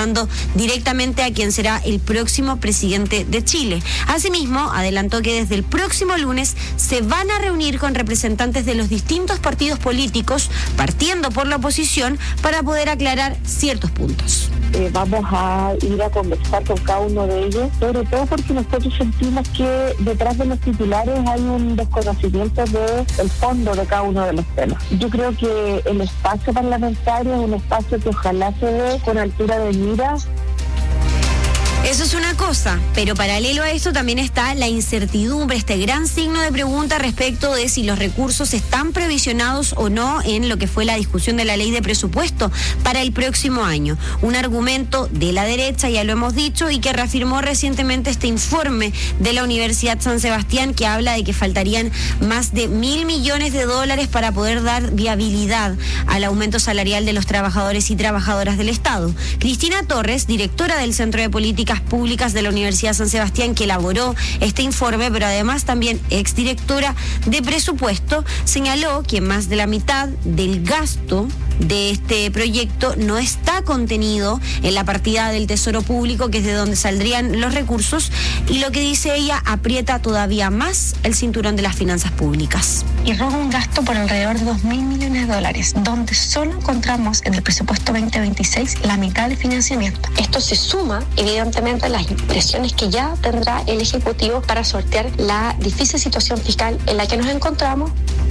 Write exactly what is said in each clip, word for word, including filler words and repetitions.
apuntando directamente a quien será el próximo presidente de Chile. Asimismo, adelantó que desde el próximo lunes se van a reunir con representantes de los distintos partidos políticos, partiendo por la oposición, para poder aclarar ciertos puntos. Eh, vamos a ir a conversar con cada uno de ellos, sobre todo porque nosotros sentimos que detrás de los titulares hay un desconocimiento del fondo de cada uno de los temas. Yo creo que el espacio parlamentario es un espacio que ojalá se dé con altura de miras. Eso es una cosa, pero paralelo a esto también está la incertidumbre, este gran signo de pregunta respecto de si los recursos están previsionados o no en lo que fue la discusión de la ley de presupuesto para el próximo año. Un argumento de la derecha, ya lo hemos dicho, y que reafirmó recientemente este informe de la Universidad San Sebastián, que habla de que faltarían más de mil millones de dólares para poder dar viabilidad al aumento salarial de los trabajadores y trabajadoras del Estado. Cristina Torres, directora del Centro de Políticas Públicas de la Universidad San Sebastián, que elaboró este informe, pero además también exdirectora de presupuesto, señaló que más de la mitad del gasto de este proyecto no está contenido en la partida del Tesoro Público, que es de donde saldrían los recursos, y lo que dice ella aprieta todavía más el cinturón de las finanzas públicas. Y roba un gasto por alrededor de dos mil millones de dólares, donde solo encontramos en el presupuesto veinte veintiséis la mitad de financiamiento. Esto se suma, evidentemente, a las impresiones que ya tendrá el Ejecutivo para sortear la difícil situación fiscal en la que nos encontramos.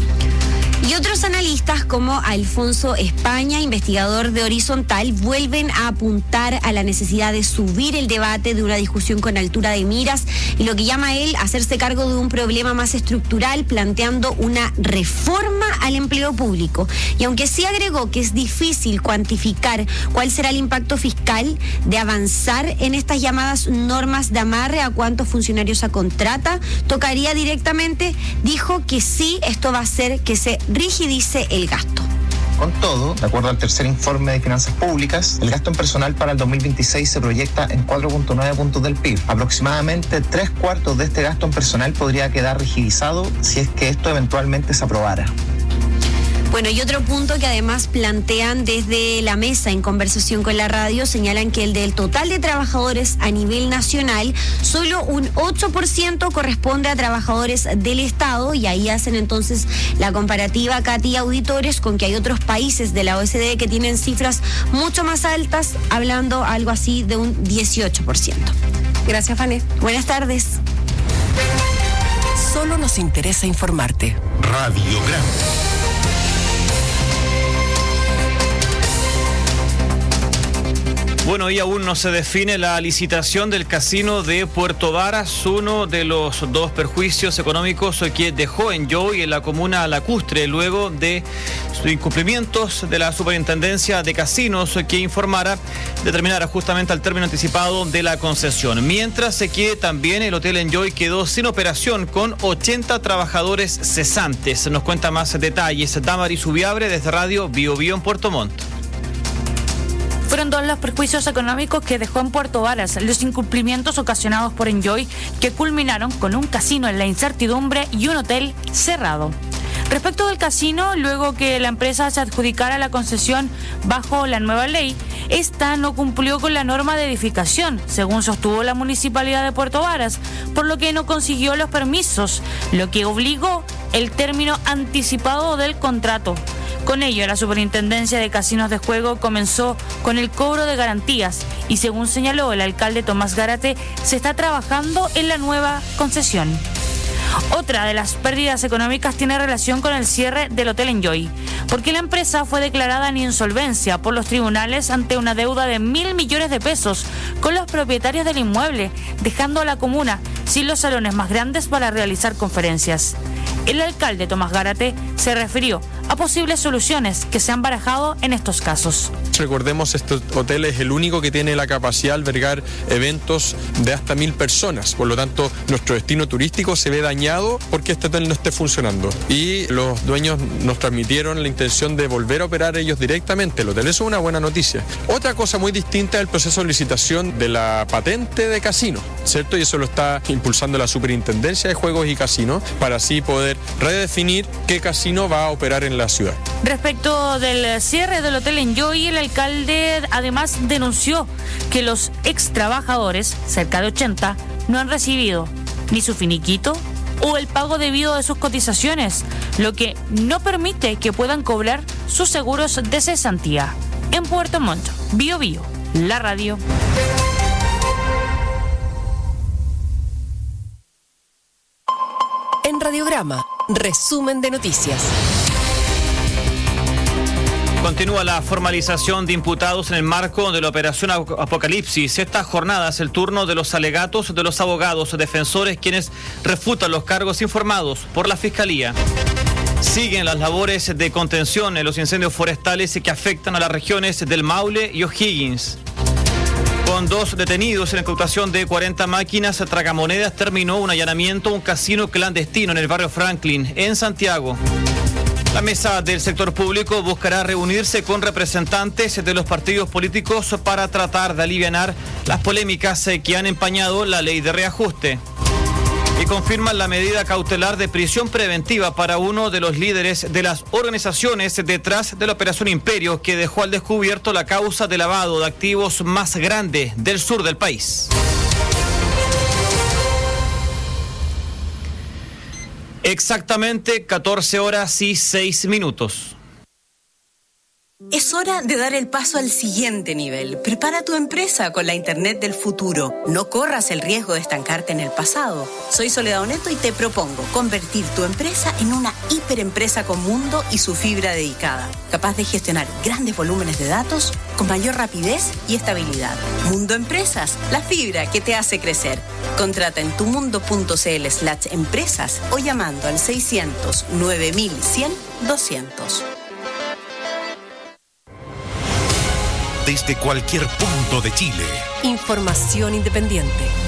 Y otros analistas como Alfonso España, investigador de Horizontal, vuelven a apuntar a la necesidad de subir el debate de una discusión con altura de miras y lo que llama él hacerse cargo de un problema más estructural, planteando una reforma al empleo público. Y aunque sí agregó que es difícil cuantificar cuál será el impacto fiscal de avanzar en estas llamadas normas de amarre a cuántos funcionarios se contrata, tocaría directamente, dijo que sí, esto va a hacer que se rigidice el gasto. Con todo, de acuerdo al tercer informe de finanzas públicas, el gasto en personal para el dos mil veintiséis se proyecta en cuatro punto nueve puntos del P I B. Aproximadamente tres cuartos de este gasto en personal podría quedar rigidizado si es que esto eventualmente se aprobara. Bueno, y otro punto que además plantean desde la mesa en conversación con la radio, señalan que el del total de trabajadores a nivel nacional, solo un ocho por ciento corresponde a trabajadores del Estado, y ahí hacen entonces la comparativa, Katy, auditores, con que hay otros países de la O E C D que tienen cifras mucho más altas, hablando algo así de un dieciocho por ciento. Gracias, Fanny. Buenas tardes. Solo nos interesa informarte. Radio Grande. Bueno, y aún no se define la licitación del casino de Puerto Varas, uno de los dos perjuicios económicos que dejó Enjoy en la comuna lacustre luego de sus incumplimientos de la Superintendencia de Casinos, que informara determinara justamente al término anticipado de la concesión. Mientras se quede también el Hotel Enjoy quedó sin operación con ochenta trabajadores cesantes. Nos cuenta más detalles Damaris Ubiabre desde Radio Bio Bio en Puerto Montt. Fueron dos los perjuicios económicos que dejó en Puerto Varas, los incumplimientos ocasionados por Enjoy, que culminaron con un casino en la incertidumbre y un hotel cerrado. Respecto del casino, luego que la empresa se adjudicara la concesión bajo la nueva ley, esta no cumplió con la norma de edificación, según sostuvo la Municipalidad de Puerto Varas, por lo que no consiguió los permisos, lo que obligó el término anticipado del contrato. Con ello, la Superintendencia de Casinos de Juego comenzó con el cobro de garantías y, según señaló el alcalde Tomás Gárate, se está trabajando en la nueva concesión. Otra de las pérdidas económicas tiene relación con el cierre del Hotel Enjoy, porque la empresa fue declarada en insolvencia por los tribunales ante una deuda de mil millones de pesos con los propietarios del inmueble, dejando a la comuna sin los salones más grandes para realizar conferencias. El alcalde Tomás Gárate se refirió a posibles soluciones que se han barajado en estos casos. Recordemos, este hotel es el único que tiene la capacidad de albergar eventos de hasta mil personas. Por lo tanto, nuestro destino turístico se ve dañado porque este hotel no esté funcionando. Y los dueños nos transmitieron la intención de volver a operar ellos directamente el hotel. Eso es una buena noticia. Otra cosa muy distinta es el proceso de licitación de la patente de casino, ¿cierto? Y eso lo está impulsando la Superintendencia de Juegos y Casinos para así poder redefinir qué casino va a operar en en la ciudad. Respecto del cierre del Hotel Enjoy, el alcalde además denunció que los ex trabajadores, cerca de ochenta, no han recibido ni su finiquito o el pago debido de sus cotizaciones, lo que no permite que puedan cobrar sus seguros de cesantía. En Puerto Montt, Bio Bio, la radio. En Radiograma, resumen de noticias. Continúa la formalización de imputados en el marco de la operación Apocalipsis. Esta jornada es el turno de los alegatos de los abogados defensores, quienes refutan los cargos informados por la Fiscalía. Siguen las labores de contención en los incendios forestales que afectan a las regiones del Maule y O'Higgins. Con dos detenidos en la incautación de cuarenta máquinas tragamonedas, terminó un allanamiento a un casino clandestino en el barrio Franklin, en Santiago. La mesa del sector público buscará reunirse con representantes de los partidos políticos para tratar de alivianar las polémicas que han empañado la ley de reajuste. Y confirman la medida cautelar de prisión preventiva para uno de los líderes de las organizaciones detrás de la Operación Imperio, que dejó al descubierto la causa de lavado de activos más grande del sur del país. Exactamente catorce horas y seis minutos. Es hora de dar el paso al siguiente nivel. Prepara tu empresa con la Internet del futuro. No corras el riesgo de estancarte en el pasado. Soy Soledad Oneto y te propongo convertir tu empresa en una hiperempresa con mundo y su fibra dedicada, capaz de gestionar grandes volúmenes de datos con mayor rapidez y estabilidad. Mundo Empresas, la fibra que te hace crecer. Contrata en tumundo.cl slash empresas o llamando al seiscientos nueve mil cien doscientos. Desde cualquier punto de Chile. Información independiente.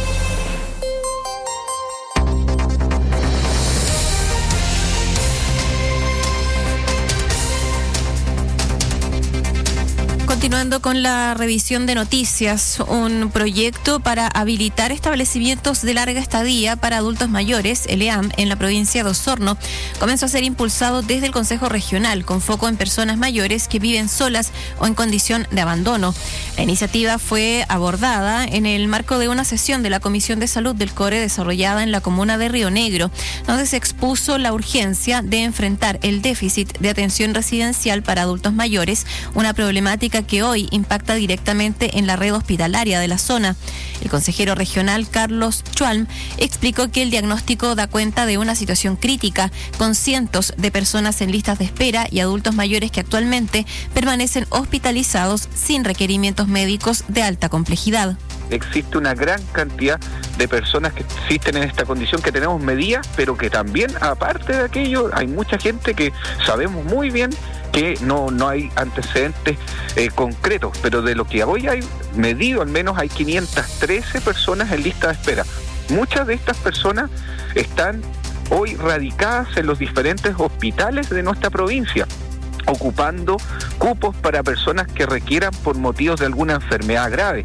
Continuando con la revisión de noticias, un proyecto para habilitar establecimientos de larga estadía para adultos mayores, el E A M, en la provincia de Osorno, comenzó a ser impulsado desde el Consejo Regional, con foco en personas mayores que viven solas o en condición de abandono. La iniciativa fue abordada en el marco de una sesión de la Comisión de Salud del CORE desarrollada en la comuna de Río Negro, donde se expuso la urgencia de enfrentar el déficit de atención residencial para adultos mayores, una problemática que hoy impacta directamente en la red hospitalaria de la zona. El consejero regional Carlos Chualm explicó que el diagnóstico da cuenta de una situación crítica, con cientos de personas en listas de espera y adultos mayores que actualmente permanecen hospitalizados sin requerimientos médicos de alta complejidad. Existe una gran cantidad de personas que existen en esta condición, que tenemos medidas, pero que también, aparte de aquello, hay mucha gente que sabemos muy bien que no, no hay antecedentes eh, concretos, pero de lo que hoy hay medido, al menos hay quinientas trece personas en lista de espera. Muchas de estas personas están hoy radicadas en los diferentes hospitales de nuestra provincia, ocupando cupos para personas que requieran por motivos de alguna enfermedad grave.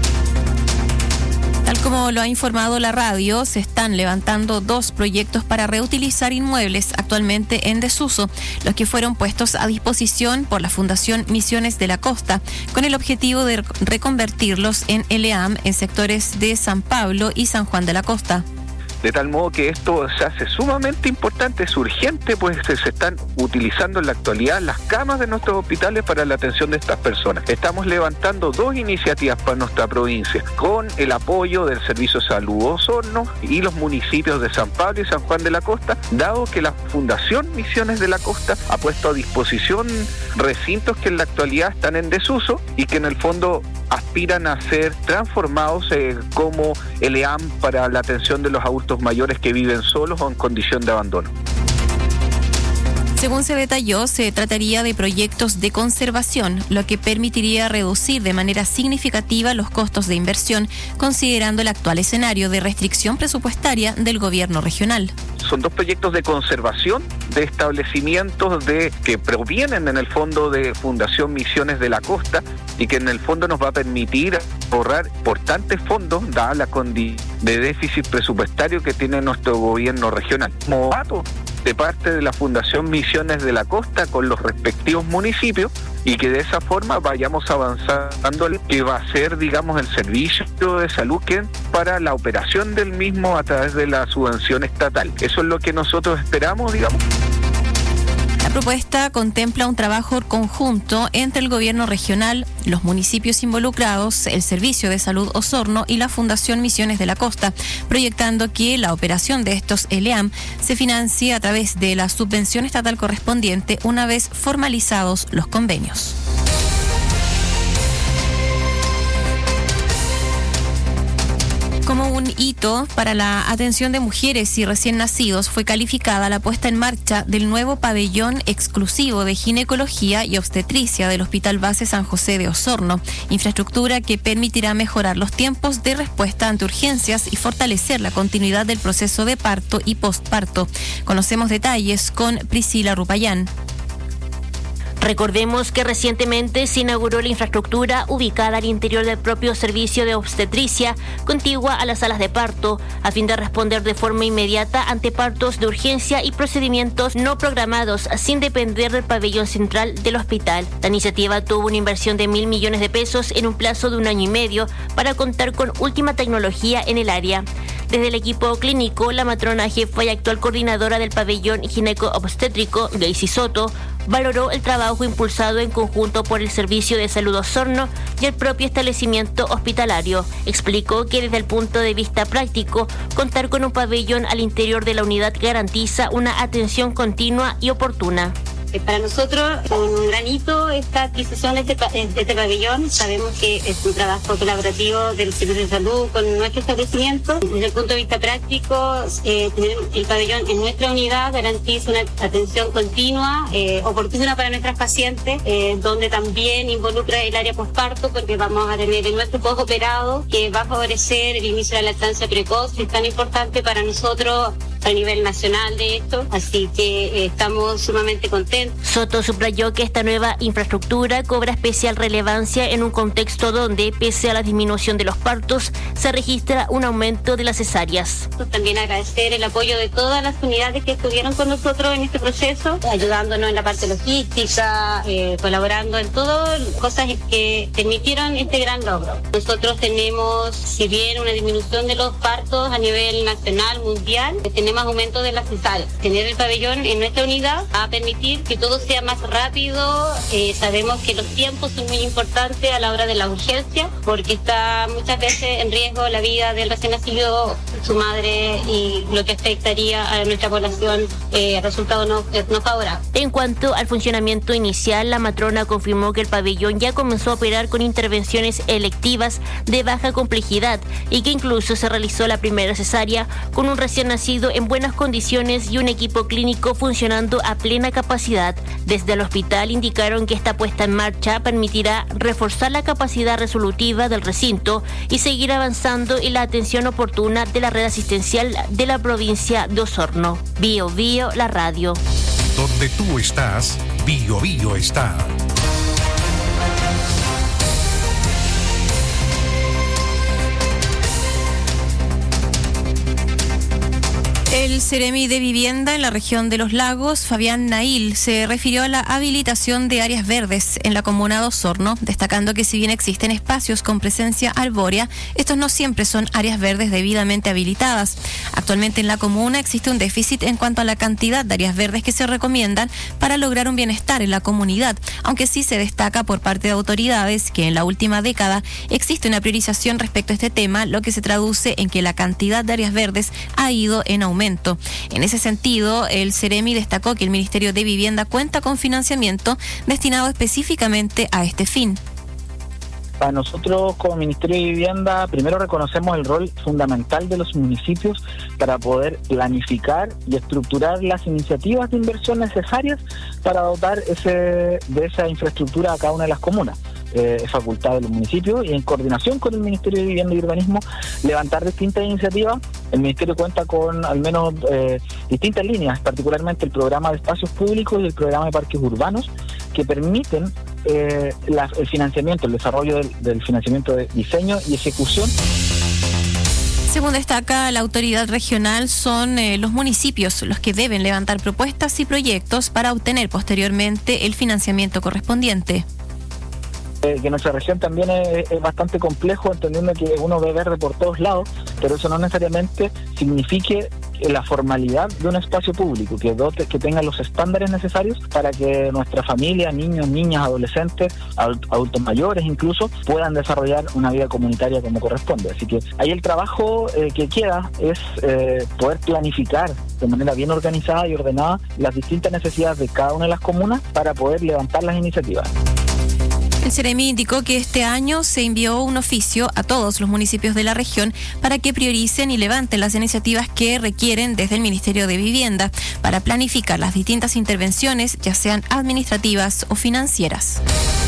Tal como lo ha informado la radio, se están levantando dos proyectos para reutilizar inmuebles actualmente en desuso, los que fueron puestos a disposición por la Fundación Misiones de la Costa, con el objetivo de reconvertirlos en L E A M en sectores de San Pablo y San Juan de la Costa. De tal modo que esto se hace sumamente importante, es urgente, pues se están utilizando en la actualidad las camas de nuestros hospitales para la atención de estas personas. Estamos levantando dos iniciativas para nuestra provincia, con el apoyo del Servicio de Salud Osorno y los municipios de San Pablo y San Juan de la Costa, dado que la Fundación Misiones de la Costa ha puesto a disposición recintos que en la actualidad están en desuso y que en el fondo aspiran a ser transformados eh, como el E A M para la atención de los adultos mayores que viven solos o en condición de abandono. Según se detalló, se trataría de proyectos de conservación, lo que permitiría reducir de manera significativa los costos de inversión, considerando el actual escenario de restricción presupuestaria del gobierno regional. Son dos proyectos de conservación de establecimientos de que provienen en el fondo de Fundación Misiones de la Costa y que en el fondo nos va a permitir ahorrar importantes fondos dada la condición de déficit presupuestario que tiene nuestro gobierno regional. Como dato, de parte de la Fundación Misiones de la Costa con los respectivos municipios, y que de esa forma vayamos avanzando el que va a ser, digamos, el servicio de salud que para la operación del mismo a través de la subvención estatal. Eso es lo que nosotros esperamos, digamos. La propuesta contempla un trabajo conjunto entre el gobierno regional, los municipios involucrados, el Servicio de Salud Osorno y la Fundación Misiones de la Costa, proyectando que la operación de estos L E A M se financie a través de la subvención estatal correspondiente una vez formalizados los convenios. Como un hito para la atención de mujeres y recién nacidos, fue calificada la puesta en marcha del nuevo pabellón exclusivo de ginecología y obstetricia del Hospital Base San José de Osorno, infraestructura que permitirá mejorar los tiempos de respuesta ante urgencias y fortalecer la continuidad del proceso de parto y postparto. Conocemos detalles con Priscila Rupayán. Recordemos que recientemente se inauguró la infraestructura ubicada al interior del propio servicio de obstetricia, contigua a las salas de parto, a fin de responder de forma inmediata ante partos de urgencia y procedimientos no programados, sin depender del pabellón central del hospital. La iniciativa tuvo una inversión de mil millones de pesos en un plazo de un año y medio para contar con última tecnología en el área. Desde el equipo clínico, la matrona jefa y actual coordinadora del pabellón gineco-obstétrico, Daisy Soto, valoró el trabajo impulsado en conjunto por el Servicio de Salud Osorno y el propio establecimiento hospitalario. Explicó que desde el punto de vista práctico, contar con un pabellón al interior de la unidad garantiza una atención continua y oportuna. Para nosotros un gran hito esta adquisición de este, de este pabellón. Sabemos que es un trabajo colaborativo del Servicio de Salud con nuestro establecimiento. Desde el punto de vista práctico, eh, tener el pabellón en nuestra unidad garantiza una atención continua, eh, oportuna para nuestras pacientes, eh, donde también involucra el área posparto, porque vamos a tener en nuestro postoperado que va a favorecer el inicio de la lactancia precoz, que es tan importante para nosotros a nivel nacional de esto, así que eh, estamos sumamente contentos. Soto subrayó que esta nueva infraestructura cobra especial relevancia en un contexto donde, pese a la disminución de los partos, se registra un aumento de las cesáreas. También agradecer el apoyo de todas las unidades que estuvieron con nosotros en este proceso, ayudándonos en la parte logística, eh, colaborando en todo, cosas que permitieron este gran logro. Nosotros tenemos, si bien una disminución de los partos a nivel nacional, mundial, tenemos aumento de las cesáreas. Tener el pabellón en nuestra unidad va a permitir que todo sea más rápido. Eh, sabemos que los tiempos son muy importantes a la hora de la urgencia, porque está muchas veces en riesgo la vida del recién nacido, su madre, y lo que afectaría a nuestra población, eh, resultado no, no favorable. En cuanto al funcionamiento inicial, la matrona confirmó que el pabellón ya comenzó a operar con intervenciones electivas de baja complejidad y que incluso se realizó la primera cesárea con un recién nacido en buenas condiciones y un equipo clínico funcionando a plena capacidad. Desde el hospital indicaron que esta puesta en marcha permitirá reforzar la capacidad resolutiva del recinto y seguir avanzando en la atención oportuna de la red asistencial de la provincia de Osorno. Bio Bio, la radio. Donde tú estás, Bio Bio está. El Ceremi de Vivienda en la región de Los Lagos, Fabián Nail, se refirió a la habilitación de áreas verdes en la comuna de Osorno, destacando que si bien existen espacios con presencia arbórea, estos no siempre son áreas verdes debidamente habilitadas. Actualmente en la comuna existe un déficit en cuanto a la cantidad de áreas verdes que se recomiendan para lograr un bienestar en la comunidad, aunque sí se destaca por parte de autoridades que en la última década existe una priorización respecto a este tema, lo que se traduce en que la cantidad de áreas verdes ha ido en aumento. En ese sentido, el Ceremi destacó que el Ministerio de Vivienda cuenta con financiamiento destinado específicamente a este fin. Para nosotros como Ministerio de Vivienda, primero reconocemos el rol fundamental de los municipios para poder planificar y estructurar las iniciativas de inversión necesarias para dotar ese, de esa infraestructura a cada una de las comunas. Eh, es facultad de los municipios y en coordinación con el Ministerio de Vivienda y Urbanismo levantar distintas iniciativas. El Ministerio cuenta con al menos eh, distintas líneas, particularmente el programa de espacios públicos y el programa de parques urbanos, que permiten eh, la, el financiamiento, el desarrollo del, del financiamiento de diseño y ejecución. Según destaca la autoridad regional, son eh, los municipios los que deben levantar propuestas y proyectos para obtener posteriormente el financiamiento correspondiente. Eh, que nuestra región también es, es bastante complejo, entendiendo que uno ve verde por todos lados, pero eso no necesariamente signifique la formalidad de un espacio público, que dote, que tenga los estándares necesarios para que nuestra familia, niños, niñas, adolescentes, adultos mayores incluso, puedan desarrollar una vida comunitaria como corresponde. Así que ahí el trabajo eh, que queda es eh, poder planificar de manera bien organizada y ordenada las distintas necesidades de cada una de las comunas para poder levantar las iniciativas. El Ceremi indicó que este año se envió un oficio a todos los municipios de la región para que prioricen y levanten las iniciativas que requieren desde el Ministerio de Vivienda para planificar las distintas intervenciones, ya sean administrativas o financieras.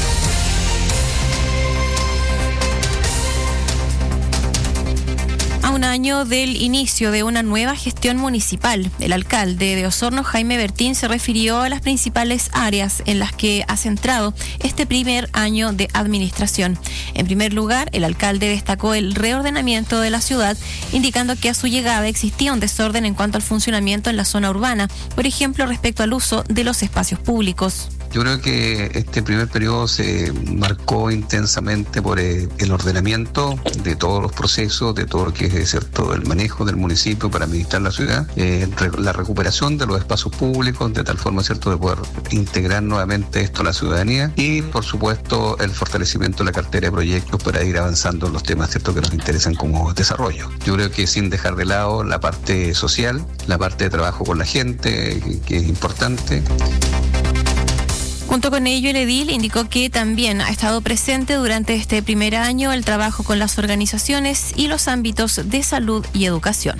A un año del inicio de una nueva gestión municipal, el alcalde de Osorno, Jaime Bertín, se refirió a las principales áreas en las que ha centrado este primer año de administración. En primer lugar, el alcalde destacó el reordenamiento de la ciudad, indicando que a su llegada existía un desorden en cuanto al funcionamiento en la zona urbana, por ejemplo, respecto al uso de los espacios públicos. Yo creo que este primer periodo se marcó intensamente por el ordenamiento de todos los procesos, de todo lo que es cierto el manejo del municipio para administrar la ciudad, eh, la recuperación de los espacios públicos, de tal forma cierto de poder integrar nuevamente esto a la ciudadanía y, por supuesto, el fortalecimiento de la cartera de proyectos para ir avanzando en los temas cierto que nos interesan como desarrollo. Yo creo que sin dejar de lado la parte social, la parte de trabajo con la gente, que, que es importante. Junto con ello, el edil indicó que también ha estado presente durante este primer año el trabajo con las organizaciones y los ámbitos de salud y educación.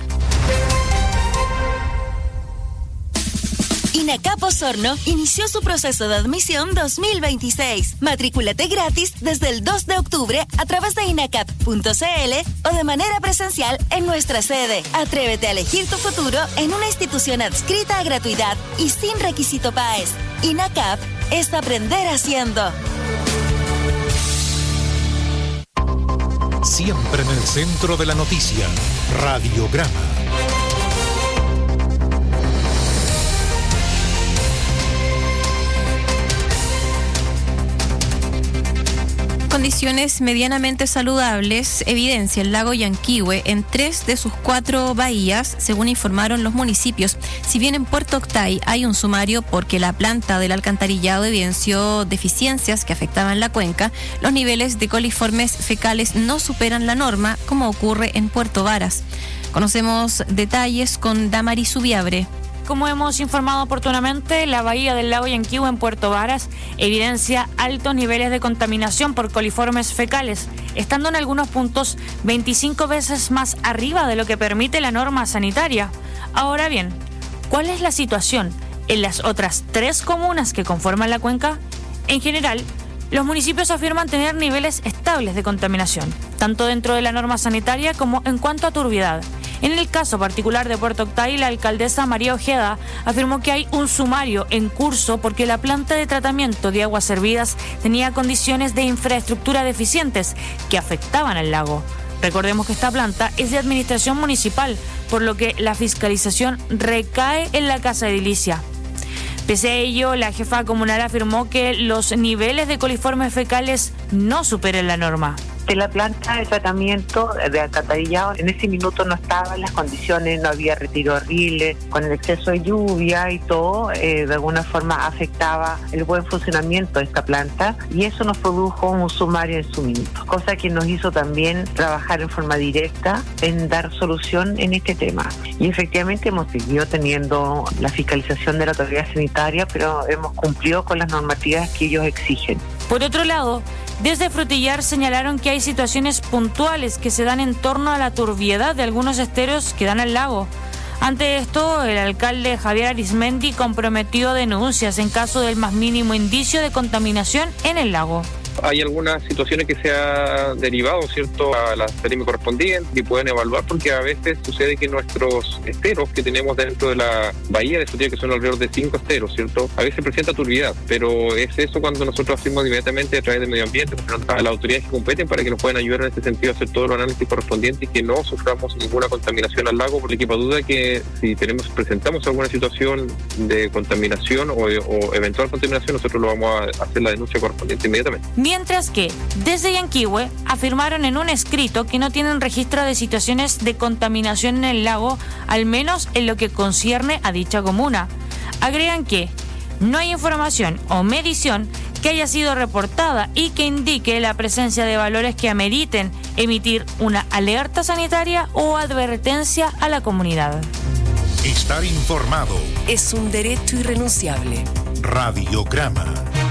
INACAP Osorno inició su proceso de admisión dos mil veintiséis. Matrículate gratis desde el dos de octubre a través de inacap punto c l o de manera presencial en nuestra sede. Atrévete a elegir tu futuro en una institución adscrita a gratuidad y sin requisito P A E S. INACAP es aprender haciendo. Siempre en el centro de la noticia, Radiograma. Condiciones medianamente saludables evidencia el lago Yanquihue en tres de sus cuatro bahías, según informaron los municipios. Si bien en Puerto Octay hay un sumario porque la planta del alcantarillado evidenció deficiencias que afectaban la cuenca, los niveles de coliformes fecales no superan la norma, como ocurre en Puerto Varas. Conocemos detalles con Damari Subiabre. Como hemos informado oportunamente, la bahía del lago Yanquihue en Puerto Varas evidencia altos niveles de contaminación por coliformes fecales, estando en algunos puntos veinticinco veces más arriba de lo que permite la norma sanitaria. Ahora bien, ¿cuál es la situación en las otras tres comunas que conforman la cuenca? En general, los municipios afirman tener niveles estables de contaminación, tanto dentro de la norma sanitaria como en cuanto a turbiedad. En el caso particular de Puerto Octay, la alcaldesa María Ojeda afirmó que hay un sumario en curso porque la planta de tratamiento de aguas servidas tenía condiciones de infraestructura deficientes que afectaban al lago. Recordemos que esta planta es de administración municipal, por lo que la fiscalización recae en la casa edilicia. Pese a ello, la jefa comunal afirmó que los niveles de coliformes fecales no superan la norma. De la planta de tratamiento de alcantarillado en ese minuto no estaban las condiciones, no había retiro horrible, con el exceso de lluvia y todo, eh, de alguna forma afectaba el buen funcionamiento de esta planta y eso nos produjo un sumario en su minuto, cosa que nos hizo también trabajar en forma directa en dar solución en este tema. Y efectivamente hemos seguido teniendo la fiscalización de la autoridad sanitaria, pero hemos cumplido con las normativas que ellos exigen. Por otro lado, desde Frutillar señalaron que hay situaciones puntuales que se dan en torno a la turbiedad de algunos esteros que dan al lago. Ante esto, el alcalde Javier Arismendi comprometió denuncias en caso del más mínimo indicio de contaminación en el lago. Hay algunas situaciones que se ha derivado, ¿cierto?, a la serie correspondiente y pueden evaluar, porque a veces sucede que nuestros esteros que tenemos dentro de la bahía de Frutillar, que son alrededor de cinco esteros, ¿cierto?, a veces presenta turbiedad, pero es eso cuando nosotros hacemos inmediatamente a través del medio ambiente, a las autoridades que competen para que nos puedan ayudar en este sentido a hacer todo el análisis correspondiente y que no suframos ninguna contaminación al lago, porque quepa duda que si tenemos presentamos alguna situación de contaminación o, o eventual contaminación, nosotros lo vamos a hacer la denuncia correspondiente inmediatamente. Mientras que desde Yanquihue afirmaron en un escrito que no tienen registro de situaciones de contaminación en el lago, al menos en lo que concierne a dicha comuna. Agregan que no hay información o medición que haya sido reportada y que indique la presencia de valores que ameriten emitir una alerta sanitaria o advertencia a la comunidad. Estar informado es un derecho irrenunciable. Radiograma.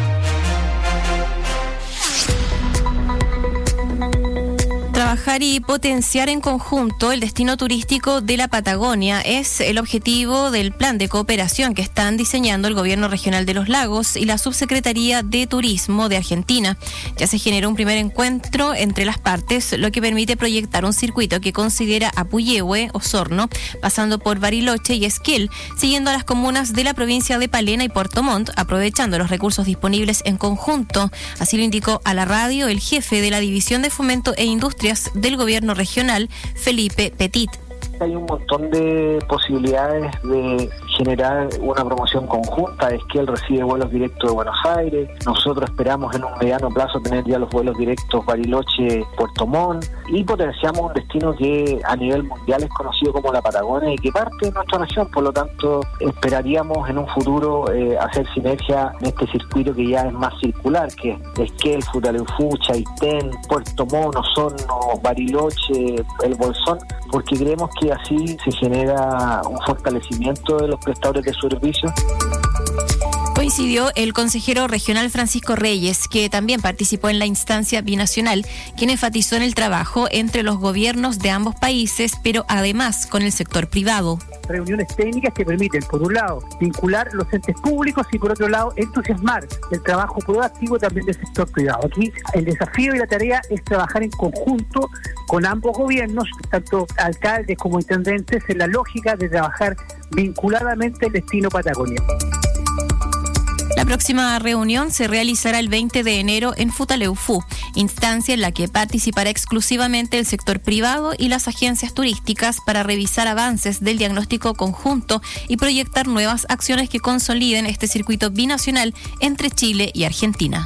Trabajar y potenciar en conjunto el destino turístico de la Patagonia es el objetivo del plan de cooperación que están diseñando el Gobierno Regional de los Lagos y la Subsecretaría de Turismo de Argentina. Ya se generó un primer encuentro entre las partes, lo que permite proyectar un circuito que considera a Puyehue, Osorno, pasando por Bariloche y Esquel, siguiendo a las comunas de la provincia de Palena y Puerto Montt, aprovechando los recursos disponibles en conjunto. Así lo indicó a la radio el jefe de la División de Fomento e Industrias del Gobierno Regional, Felipe Petit. Hay un montón de posibilidades de generar una promoción conjunta. Esquel recibe vuelos directos de Buenos Aires. Nosotros esperamos en un mediano plazo tener ya los vuelos directos Bariloche-Puerto Montt y potenciamos un destino que a nivel mundial es conocido como la Patagonia y que parte de nuestra región. Por lo tanto, esperaríamos en un futuro eh, hacer sinergia en este circuito que ya es más circular, que es Esquel, Futaleufú, Chaitén, Puerto Montt, Osorno, Bariloche, El Bolsón, porque creemos que así se genera un fortalecimiento de los prestadores de servicios. Coincidió el consejero regional Francisco Reyes, que también participó en la instancia binacional, quien enfatizó en el trabajo entre los gobiernos de ambos países, pero además con el sector privado. Reuniones técnicas que permiten, por un lado, vincular los entes públicos y, por otro lado, entusiasmar el trabajo proactivo también del sector privado. Aquí el desafío y la tarea es trabajar en conjunto con ambos gobiernos, tanto alcaldes como intendentes, en la lógica de trabajar vinculadamente el destino Patagonia. La próxima reunión se realizará el veinte de enero en Futaleufú, instancia en la que participará exclusivamente el sector privado y las agencias turísticas para revisar avances del diagnóstico conjunto y proyectar nuevas acciones que consoliden este circuito binacional entre Chile y Argentina.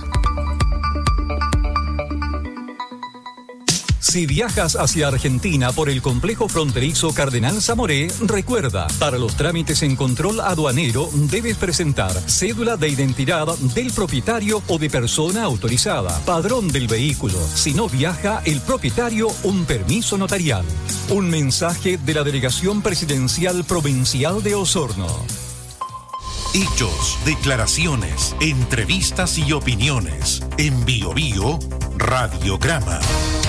Si viajas hacia Argentina por el complejo fronterizo Cardenal Zamoré, recuerda, para los trámites en control aduanero debes presentar cédula de identidad del propietario o de persona autorizada, padrón del vehículo. Si no viaja el propietario, un permiso notarial. Un mensaje de la Delegación Presidencial Provincial de Osorno. Hechos, declaraciones, entrevistas y opiniones. En Bio Bio, Radiograma.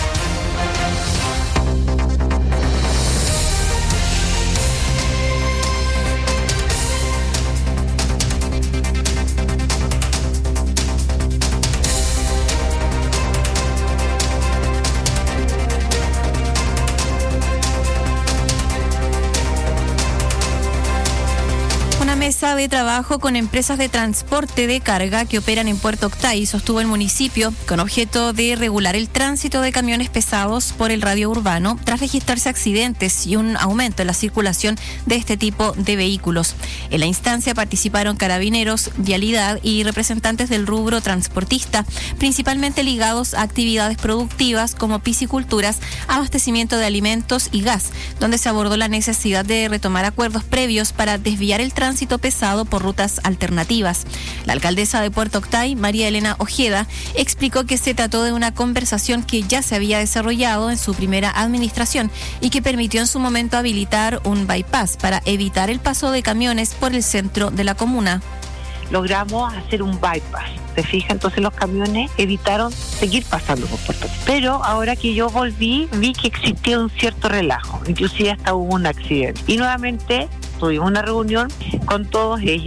Mesa de trabajo con empresas de transporte de carga que operan en Puerto Octay, sostuvo el municipio, con objeto de regular el tránsito de camiones pesados por el radio urbano, tras registrarse accidentes y un aumento en la circulación de este tipo de vehículos. En la instancia participaron carabineros, vialidad y representantes del rubro transportista, principalmente ligados a actividades productivas como pisciculturas, abastecimiento de alimentos y gas, donde se abordó la necesidad de retomar acuerdos previos para desviar el tránsito pesado por rutas alternativas. La alcaldesa de Puerto Octay, María Elena Ojeda, explicó que se trató de una conversación que ya se había desarrollado en su primera administración y que permitió en su momento habilitar un bypass para evitar el paso de camiones por el centro de la comuna. Logramos hacer un bypass. ¿Se fija? Entonces los camiones evitaron seguir pasando por Puerto Octay. Pero ahora que yo volví, vi que existía un cierto relajo. Inclusive hasta hubo un accidente. Y nuevamente tuvimos una reunión con todos ellos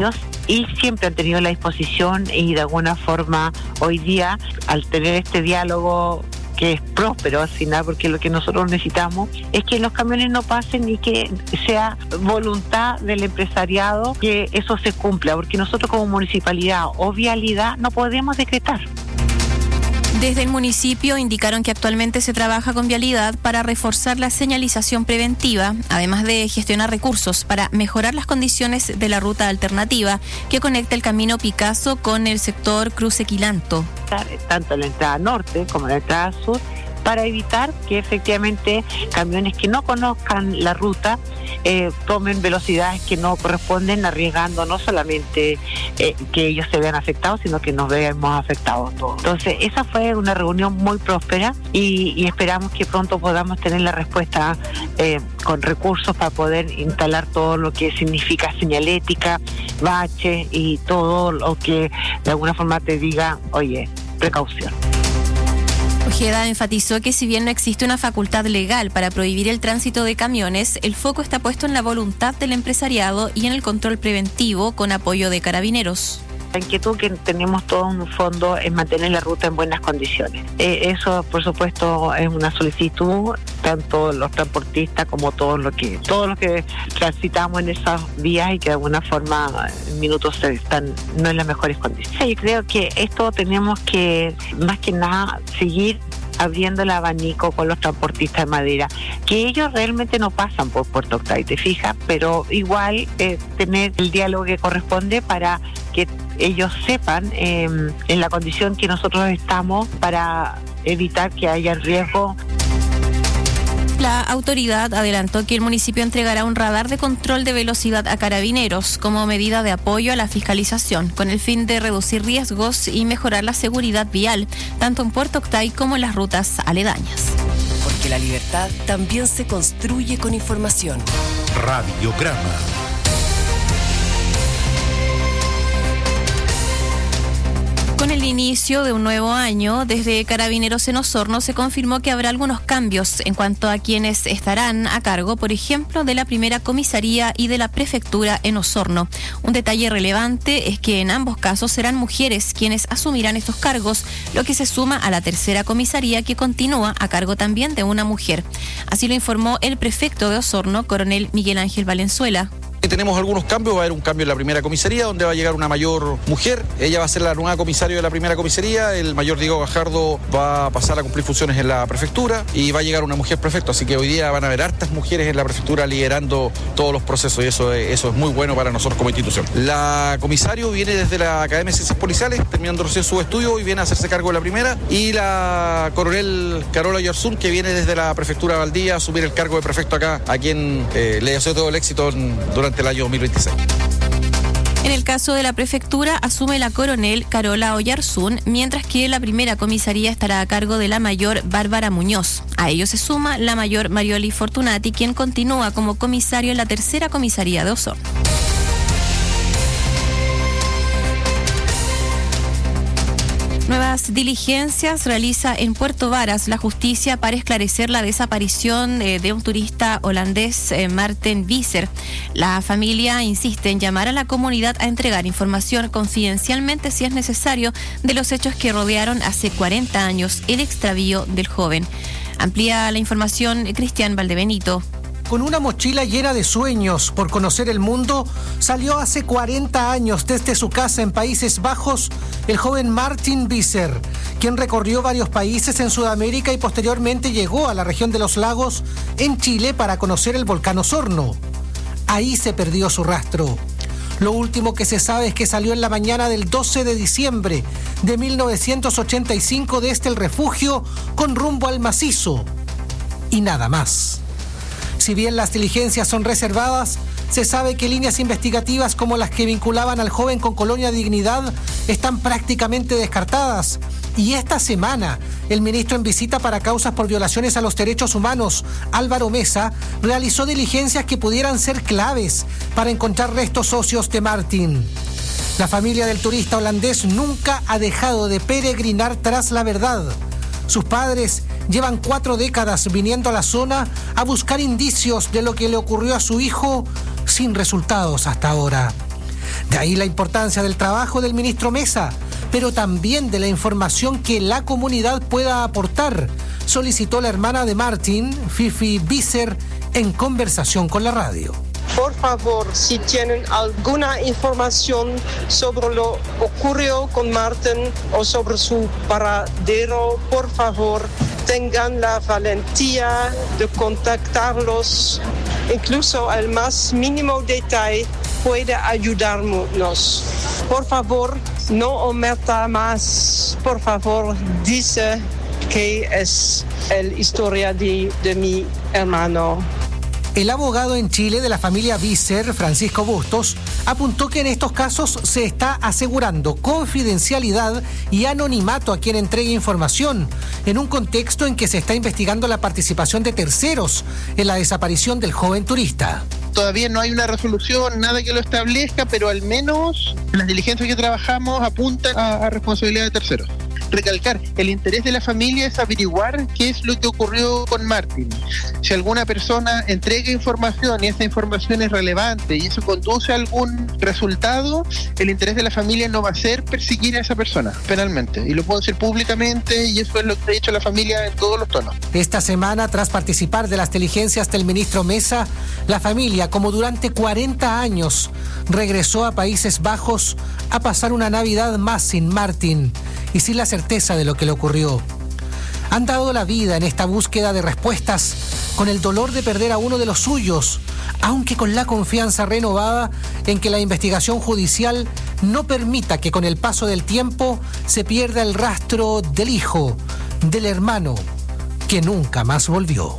y siempre han tenido la disposición y de alguna forma hoy día, al tener este diálogo que es próspero al final, porque lo que nosotros necesitamos es que los camiones no pasen y que sea voluntad del empresariado que eso se cumpla, porque nosotros como municipalidad o vialidad no podemos decretar. Desde el municipio indicaron que actualmente se trabaja con Vialidad para reforzar la señalización preventiva, además de gestionar recursos para mejorar las condiciones de la ruta alternativa que conecta el camino Picasso con el sector Cruce Quilanto. Tanto en la entrada norte como en la entrada sur, para evitar que efectivamente camiones que no conozcan la ruta eh, tomen velocidades que no corresponden, arriesgando no solamente eh, que ellos se vean afectados, sino que nos veamos afectados todos. Entonces, esa fue una reunión muy próspera y, y esperamos que pronto podamos tener la respuesta eh, con recursos para poder instalar todo lo que significa señalética, bache y todo lo que de alguna forma te diga, oye, precaución. Ojeda enfatizó que si bien no existe una facultad legal para prohibir el tránsito de camiones, el foco está puesto en la voluntad del empresariado y en el control preventivo con apoyo de Carabineros. La inquietud que tenemos todo un fondo es mantener la ruta en buenas condiciones. Eh, eso, por supuesto, es una solicitud, tanto los transportistas como todos los que todos los que transitamos en esas vías y que de alguna forma en minutos están no en las mejores condiciones. Yo creo que esto tenemos que, más que nada, seguir abriendo el abanico con los transportistas de madera, que ellos realmente no pasan por Puerto Octay, te fijas, pero igual eh, tener el diálogo que corresponde para que ellos sepan eh, en la condición que nosotros estamos para evitar que haya riesgo. La autoridad adelantó que el municipio entregará un radar de control de velocidad a Carabineros como medida de apoyo a la fiscalización, con el fin de reducir riesgos y mejorar la seguridad vial, tanto en Puerto Octay como en las rutas aledañas. Porque la libertad también se construye con información. Radiograma. Con el inicio de un nuevo año, desde Carabineros en Osorno se confirmó que habrá algunos cambios en cuanto a quienes estarán a cargo, por ejemplo, de la primera comisaría y de la prefectura en Osorno. Un detalle relevante es que en ambos casos serán mujeres quienes asumirán estos cargos, lo que se suma a la tercera comisaría que continúa a cargo también de una mujer. Así lo informó el prefecto de Osorno, coronel Miguel Ángel Valenzuela. Tenemos algunos cambios, va a haber un cambio en la primera comisaría donde va a llegar una mayor mujer, ella va a ser la nueva comisaria de la primera comisaría, el mayor Diego Gajardo va a pasar a cumplir funciones en la prefectura y va a llegar una mujer prefecto, así que hoy día van a haber hartas mujeres en la prefectura liderando todos los procesos y eso, eso es muy bueno para nosotros como institución. La comisario viene desde la Academia de Ciencias Policiales, terminando recién su estudio y viene a hacerse cargo de la primera, y la coronel Carola Yarzún, que viene desde la prefectura de Valdía a asumir el cargo de prefecto acá, a quien eh, le deseo todo el éxito en, durante el año dos mil veintiséis. En el caso de la prefectura asume la coronel Carola Oyarzún, mientras que la primera comisaría estará a cargo de la mayor Bárbara Muñoz. A ello se suma la mayor Marioli Fortunati, quien continúa como comisario en la tercera comisaría de Osorno. Nuevas diligencias realiza en Puerto Varas la justicia para esclarecer la desaparición eh, de un turista holandés, eh, Marten Visser. La familia insiste en llamar a la comunidad a entregar información confidencialmente si es necesario de los hechos que rodearon hace cuarenta años el extravío del joven. Amplía la información Cristian Valdebenito. Con una mochila llena de sueños por conocer el mundo, salió hace cuarenta años desde su casa en Países Bajos el joven Marten Visser, quien recorrió varios países en Sudamérica y posteriormente llegó a la región de los lagos en Chile para conocer el volcán Osorno. Ahí se perdió su rastro. Lo último que se sabe es que salió en la mañana del doce de diciembre de mil novecientos ochenta y cinco desde el refugio con rumbo al macizo. Y nada más. Si bien las diligencias son reservadas, se sabe que líneas investigativas como las que vinculaban al joven con Colonia Dignidad están prácticamente descartadas. Y esta semana, el ministro en visita para causas por violaciones a los derechos humanos, Álvaro Mesa, realizó diligencias que pudieran ser claves para encontrar restos óseos de Marten. La familia del turista holandés nunca ha dejado de peregrinar tras la verdad. Sus padres llevan cuatro décadas viniendo a la zona a buscar indicios de lo que le ocurrió a su hijo sin resultados hasta ahora. De ahí la importancia del trabajo del ministro Mesa, pero también de la información que la comunidad pueda aportar, solicitó la hermana de Martín, Fifi Visser, en conversación con la radio. Por favor, si tienen alguna información sobre lo ocurrido con Martín o sobre su paradero, por favor, tengan la valentía de contactarlos. Incluso el más mínimo detalle puede ayudarnos. Por favor, no omita más. Por favor, dice que es la historia de, de mi hermano. El abogado en Chile de la familia Visser, Francisco Bustos, apuntó que en estos casos se está asegurando confidencialidad y anonimato a quien entregue información, en un contexto en que se está investigando la participación de terceros en la desaparición del joven turista. Todavía no hay una resolución, nada que lo establezca, pero al menos las diligencias que trabajamos apuntan a, a responsabilidad de terceros. Recalcar, el interés de la familia es averiguar qué es lo que ocurrió con Martín. Si alguna persona entrega información y esa información es relevante y eso conduce a algún resultado, el interés de la familia no va a ser perseguir a esa persona penalmente. Y lo puedo decir públicamente y eso es lo que ha dicho la familia en todos los tonos. Esta semana, tras participar de las diligencias del ministro Mesa, la familia, como durante cuarenta años, regresó a Países Bajos a pasar una Navidad más sin Martín y sin la certeza de lo que le ocurrió. Han dado la vida en esta búsqueda de respuestas con el dolor de perder a uno de los suyos, aunque con la confianza renovada en que la investigación judicial no permita que con el paso del tiempo se pierda el rastro del hijo, del hermano, que nunca más volvió.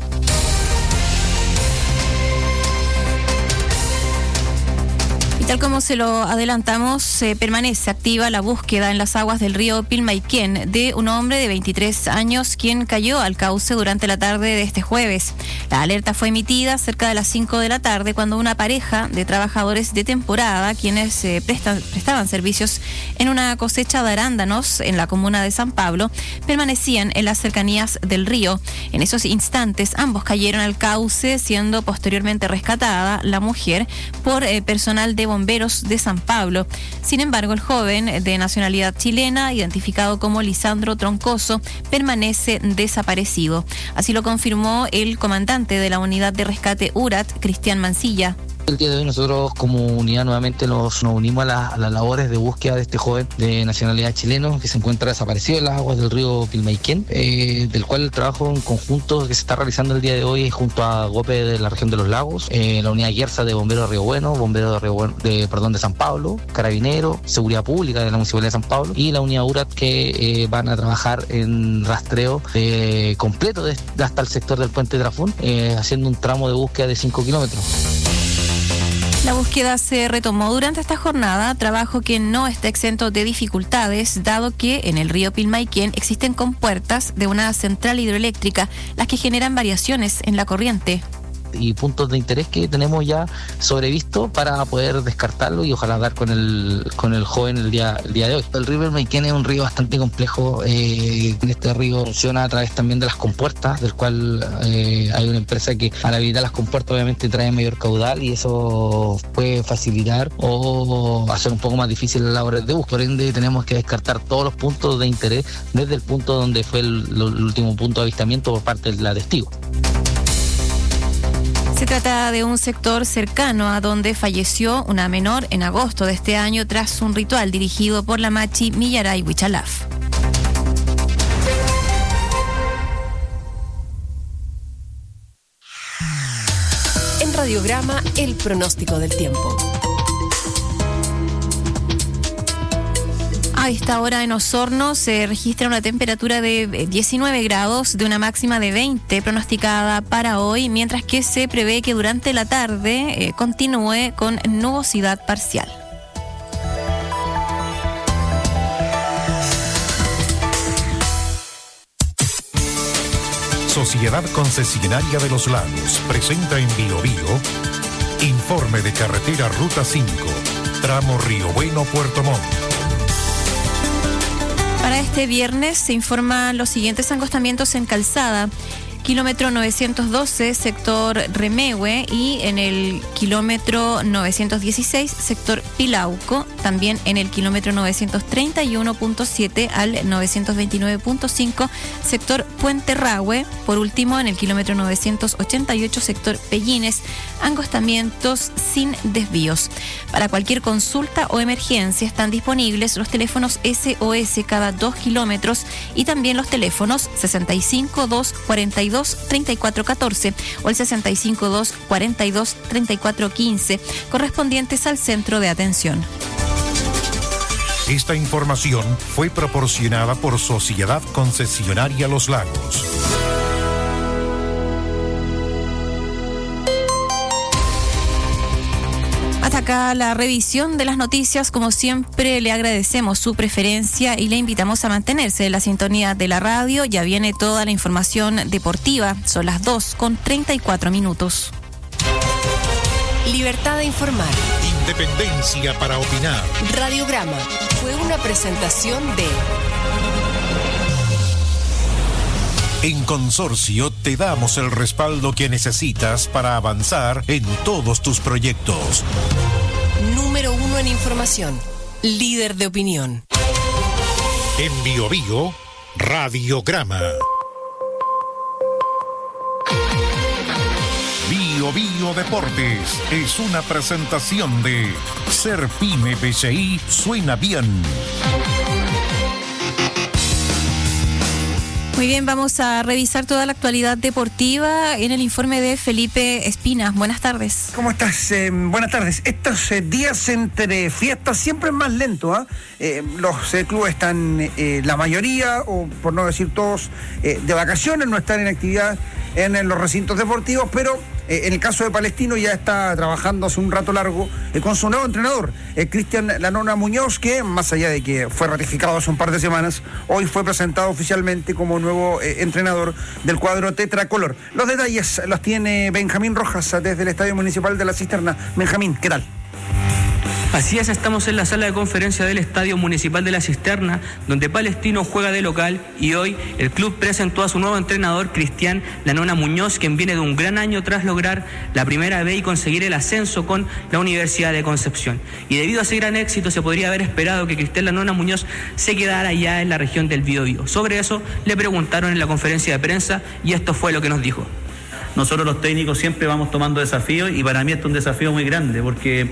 Y tal como se lo adelantamos, eh, permanece activa la búsqueda en las aguas del río Pilmaiquén de un hombre de veintitrés años quien cayó al cauce durante la tarde de este jueves. La alerta fue emitida cerca de las cinco de la tarde cuando una pareja de trabajadores de temporada, quienes eh, prestan, prestaban servicios en una cosecha de arándanos en la comuna de San Pablo, permanecían en las cercanías del río. En esos instantes ambos cayeron al cauce, siendo posteriormente rescatada la mujer por eh, personal de bomberos de San Pablo. Sin embargo, el joven de nacionalidad chilena, identificado como Lisandro Troncoso, permanece desaparecido. Así lo confirmó el comandante de la unidad de rescate U R A T, Cristian Mancilla. El día de hoy nosotros como unidad nuevamente nos, nos unimos a, la, a las labores de búsqueda de este joven de nacionalidad chileno que se encuentra desaparecido en las aguas del río Pilmaiquén, eh, del cual el trabajo en conjunto que se está realizando el día de hoy junto a GOPE de la región de los lagos, eh, la unidad Guerza de Bomberos de Río Bueno, Bomberos de, Río Bueno, de, perdón, de San Pablo, Carabinero, Seguridad Pública de la Municipalidad de San Pablo y la unidad U R A T que eh, van a trabajar en rastreo eh, completo de, de hasta el sector del puente de Trafún, eh, haciendo un tramo de búsqueda de cinco kilómetros. La búsqueda se retomó durante esta jornada, trabajo que no está exento de dificultades, dado que en el río Pilmaiquén existen compuertas de una central hidroeléctrica, las que generan variaciones en la corriente. Y puntos de interés que tenemos ya sobrevisto para poder descartarlo y ojalá dar con el con el joven el día el día de hoy. El río Pilmaiquén es un río bastante complejo. Eh, este río funciona a través también de las compuertas, del cual eh, hay una empresa que al habilitar las compuertas obviamente trae mayor caudal y eso puede facilitar o hacer un poco más difícil las labores de búsqueda. Por ende tenemos que descartar todos los puntos de interés desde el punto donde fue el, el último punto de avistamiento por parte de la testigo. Se trata de un sector cercano a donde falleció una menor en agosto de este año tras un ritual dirigido por la Machi Millaray Huichalaf. En Radiograma, el pronóstico del tiempo. A esta hora en Osorno se registra una temperatura de diecinueve grados, de una máxima de veinte pronosticada para hoy, mientras que se prevé que durante la tarde eh, continúe con nubosidad parcial. Sociedad Concesionaria de los Lagos presenta en Bio Bio informe de carretera Ruta cinco, tramo Río Bueno, Puerto Montt. Para este viernes se informan los siguientes encostamientos en calzada. kilómetro novecientos doce, sector Remehue, y en el kilómetro novecientos dieciséis, sector Pilauco, también en el kilómetro novecientos treinta y uno punto siete al novecientos veintinueve punto cinco, sector Puente Rahue. Por último, en el kilómetro novecientos ochenta y ocho, sector Pellines, angostamientos sin desvíos. Para cualquier consulta o emergencia están disponibles los teléfonos S O S cada dos kilómetros y también los teléfonos sesenta y cinco, dos cuarenta y dos, treinta y cuatro catorce o el sesenta y cinco, dos cuarenta y dos, treinta y cuatro quince, correspondientes al centro de atención. Esta información fue proporcionada por Sociedad Concesionaria Los Lagos. Hasta acá la revisión de las noticias. Como siempre, le agradecemos su preferencia y le invitamos a mantenerse en la sintonía de la radio. Ya viene toda la información deportiva. Son las dos con treinta y cuatro minutos. Libertad de informar. Independencia para opinar. Radiograma fue una presentación de... En Consorcio te damos el respaldo que necesitas para avanzar en todos tus proyectos. Número uno en información. Líder de opinión. En Bio Bio, Radiograma. Bio Bio Deportes es una presentación de Ser Pyme B C I suena bien. Muy bien, vamos a revisar toda la actualidad deportiva en el informe de Felipe Espina. Buenas tardes. ¿Cómo estás? Eh, buenas tardes. Estos eh, días entre fiestas siempre es más lento. ¿eh? Eh, los eh, clubes están, eh, la mayoría, o por no decir todos, eh, de vacaciones, no están en actividad en, en los recintos deportivos, pero eh, en el caso de Palestino ya está trabajando hace un rato largo eh, con su nuevo entrenador, eh, Cristian Lanona Muñoz, que más allá de que fue ratificado hace un par de semanas, hoy fue presentado oficialmente como nuevo eh, entrenador del cuadro tetracolor. Los detalles los tiene Benjamín Rojas desde el Estadio Municipal de La Cisterna. Benjamín, ¿qué tal? Así es, estamos en la sala de conferencia del Estadio Municipal de La Cisterna, donde Palestino juega de local, y hoy el club presentó a su nuevo entrenador, Cristian Lanona Muñoz, quien viene de un gran año tras lograr la primera B y conseguir el ascenso con la Universidad de Concepción. Y debido a ese gran éxito se podría haber esperado que Cristian Lanona Muñoz se quedara allá en la región del Biobío. Sobre eso le preguntaron en la conferencia de prensa y esto fue lo que nos dijo. Nosotros los técnicos siempre vamos tomando desafíos y para mí esto es un desafío muy grande porque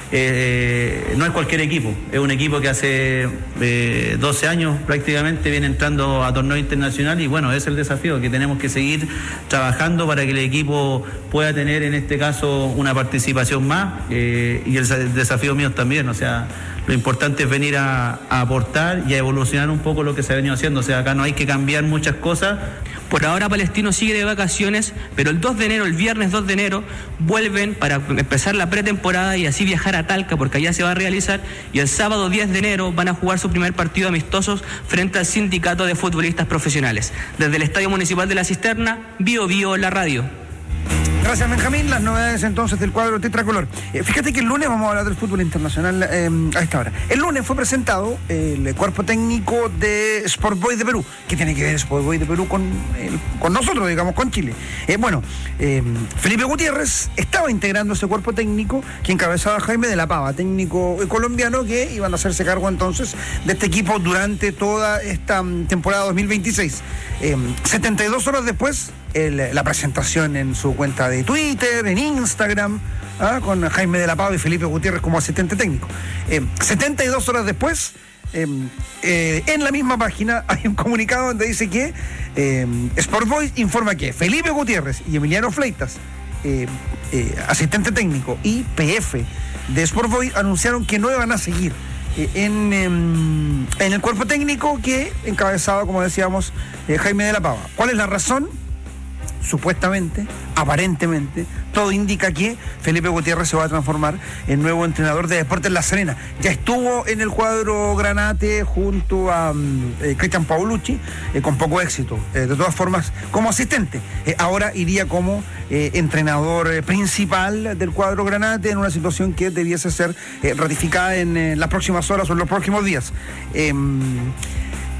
eh, no es cualquier equipo, es un equipo que hace eh, doce años prácticamente viene entrando a torneo internacional y bueno, es el desafío que tenemos que seguir trabajando para que el equipo pueda tener en este caso una participación más eh, y el desafío mío también, o sea, lo importante es venir a, a aportar y a evolucionar un poco lo que se ha venido haciendo, o sea, acá no hay que cambiar muchas cosas. Por ahora Palestino sigue de vacaciones, pero el dos de enero, el viernes dos de enero, vuelven para empezar la pretemporada y así viajar a Talca, porque allá se va a realizar, y el sábado diez de enero van a jugar su primer partido amistosos frente al Sindicato de Futbolistas Profesionales. Desde el Estadio Municipal de La Cisterna, Bio Bio, la radio. Gracias, Benjamín. Las novedades entonces del cuadro tetracolor. Eh, fíjate que el lunes vamos a hablar del fútbol internacional eh, a esta hora. El lunes fue presentado el cuerpo técnico de Sport Boys de Perú. ¿Qué tiene que ver Sport Boys de Perú con, eh, con nosotros, digamos, con Chile? Eh, bueno, eh, Felipe Gutiérrez estaba integrando ese cuerpo técnico que encabezaba Jaime de la Pava, técnico colombiano, que iban a hacerse cargo entonces de este equipo durante toda esta um, temporada dos mil veintiséis. Eh, setenta y dos horas después, el, la presentación en su cuenta de Twitter, en Instagram, ¿ah? con Jaime de la Pava y Felipe Gutiérrez como asistente técnico. Eh, setenta y dos horas después, eh, eh, en la misma página hay un comunicado donde dice que eh, Sport Boys informa que Felipe Gutiérrez y Emiliano Fleitas, eh, eh, asistente técnico y P F de Sport Boys, anunciaron que no iban a seguir eh, en, eh, en el cuerpo técnico que encabezaba, como decíamos, eh, Jaime de la Pava. ¿Cuál es la razón? Supuestamente, aparentemente, todo indica que Felipe Gutiérrez se va a transformar en nuevo entrenador de Deportes La Serena. Ya estuvo en el cuadro Granate junto a um, eh, Cristian Paolucci, eh, con poco éxito. Eh, de todas formas, como asistente. Eh, ahora iría como eh, entrenador eh, principal del cuadro Granate en una situación que debiese ser eh, ratificada en eh, las próximas horas o en los próximos días. Eh,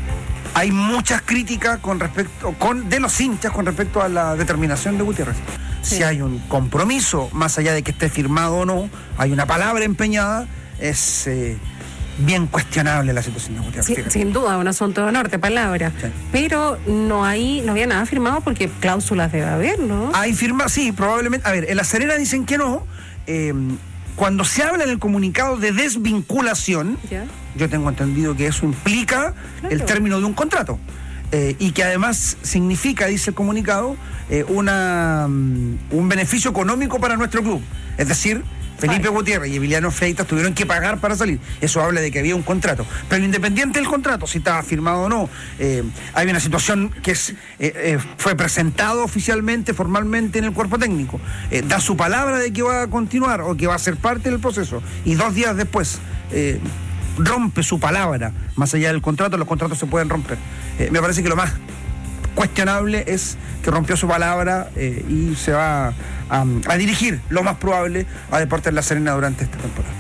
hay muchas críticas con respecto con de los hinchas con respecto a la determinación de Gutiérrez. Sí. Si hay un compromiso, más allá de que esté firmado o no, hay una palabra empeñada, es eh, bien cuestionable la situación de Gutiérrez. Sí, sin duda, un asunto de honor, de palabra. Sí. Pero no hay, no había nada firmado porque cláusulas debe haber, ¿no? Hay firma, sí, probablemente. A ver, en La Serena dicen que no. Eh, cuando se habla en el comunicado de desvinculación, ¿ya? Yo tengo entendido que eso implica claro. el término de un contrato. Eh, y que además significa, dice el comunicado, eh, una, um, un beneficio económico para nuestro club. Es decir, Felipe Ay. Gutiérrez y Emiliano Freitas tuvieron que pagar para salir. Eso habla de que había un contrato. Pero independiente del contrato, si estaba firmado o no, eh, hay una situación que es, eh, eh, fue presentado oficialmente, formalmente en el cuerpo técnico. Eh, da su palabra de que va a continuar o que va a ser parte del proceso. Y dos días después eh, rompe su palabra. Más allá del contrato, los contratos se pueden romper. Eh, me parece que lo más cuestionable es que rompió su palabra eh, y se va a, a, a dirigir, lo más probable, a Deportes La Serena durante esta temporada.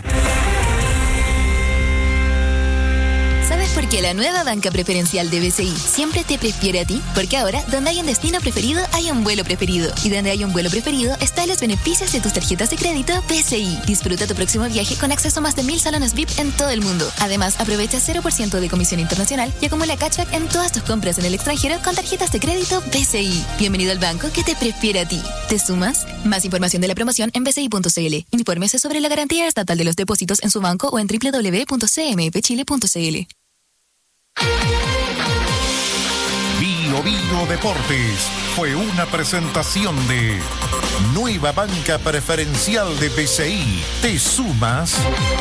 ¿Sabes por qué la nueva banca preferencial de B C I siempre te prefiere a ti? Porque ahora, donde hay un destino preferido, hay un vuelo preferido. Y donde hay un vuelo preferido, están los beneficios de tus tarjetas de crédito B C I. Disfruta tu próximo viaje con acceso a más de mil salones V I P en todo el mundo. Además, aprovecha cero por ciento de comisión internacional y acumula cashback en todas tus compras en el extranjero con tarjetas de crédito B C I. Bienvenido al banco que te prefiere a ti. ¿Te sumas? Más información de la promoción en b c i punto c l. Infórmese sobre la garantía estatal de los depósitos en su banco o en doble u doble u doble u punto c m f chile punto c l. Bio Bio Deportes fue una presentación de Nueva Banca Preferencial de B C I. ¿Te sumas?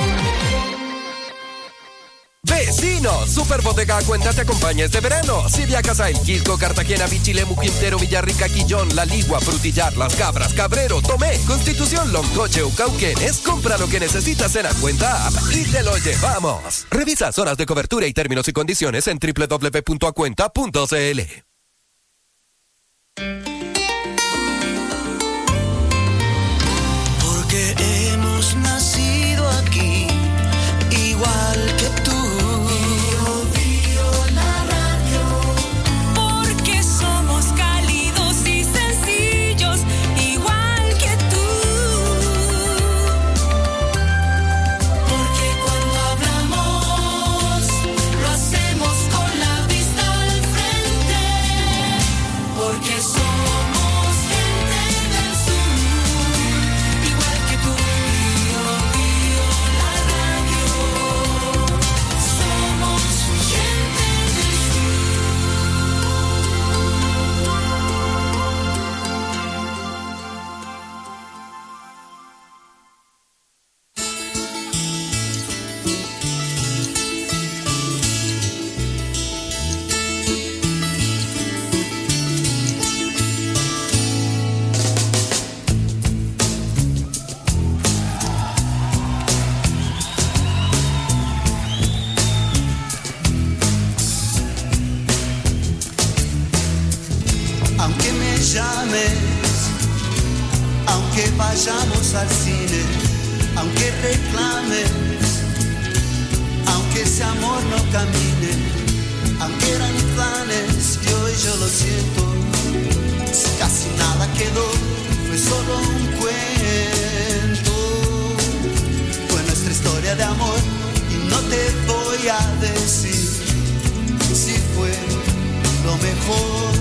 Vecino, Super Bodega Cuenta te acompaña este verano. Si viajas a El Quilco, Cartagena, Bichilemu, Quintero, Villarrica, Quillón, La Ligua, Frutillar, Las Cabras, Cabrero, Tomé, Constitución, Loncoche o Cauquenes, compra lo que necesitas en la Cuenta App y te lo llevamos. Revisa zonas de cobertura y términos y condiciones en doble u doble u doble u punto acuenta punto c l. Porque hemos nacido aquí, igual que tú. Vayamos al cine, aunque reclames, aunque ese amor no camine, aunque eran planes y hoy yo lo siento, si casi nada quedó, fue solo un cuento, fue nuestra historia de amor y no te voy a decir si fue lo mejor.